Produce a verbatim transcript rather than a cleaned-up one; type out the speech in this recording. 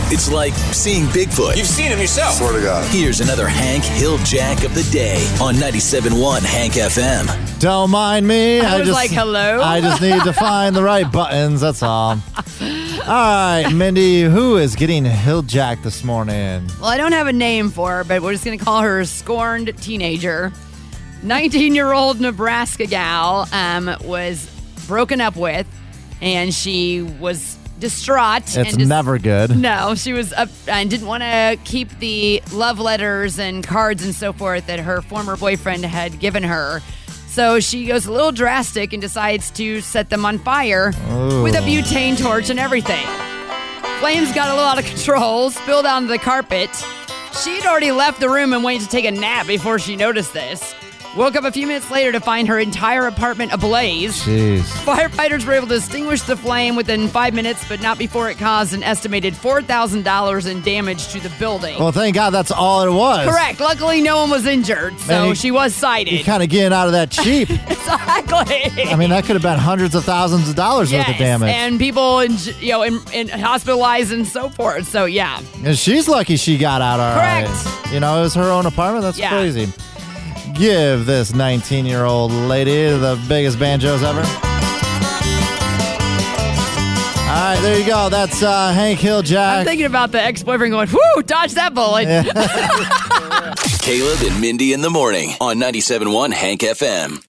It's like seeing Bigfoot. You've seen him yourself. Swear to God. Here's another Hank Hill-Jack of the day on ninety-seven point one Hank F M. Don't mind me. I was just, like, hello? I just need to find the right buttons. That's all. All right, Mindy, who is getting Hill-Jack this morning? Well, I don't have a name for her, but we're just going to call her Scorned Teenager. nineteen-year-old Nebraska gal um, was broken up with, and she was distraught. It's and just, never good. No, she was up and didn't want to keep the love letters and cards and so forth that her former boyfriend had given her. So she goes a little drastic and decides to set them on fire Ooh. with a butane torch and everything. Flames got a little out of control, spilled onto the carpet. She'd already left the room and went to take a nap before she noticed this. Woke up a few minutes later to find her entire apartment ablaze. Jeez. Firefighters were able to extinguish the flame within five minutes, but not before it caused an estimated four thousand dollars in damage to the building. Well, thank God that's all it was. Correct. Luckily, no one was injured, so Man, you- she was cited. You're kind of getting out of that cheap. Exactly. I mean, that could have been hundreds of thousands of dollars yes, worth of damage. and people, in, you know, in, in hospitalized and so forth. So yeah, And she's lucky she got out all right. Correct. You know, it was her own apartment. That's Yeah. crazy. Give this nineteen-year-old lady the biggest banjos ever. All right, there you go. That's uh, Hank Hill-Jack. I'm thinking about the ex-boyfriend going, "Whoo, dodge that bullet." Caleb and Mindy in the morning on ninety-seven point one Hank F M.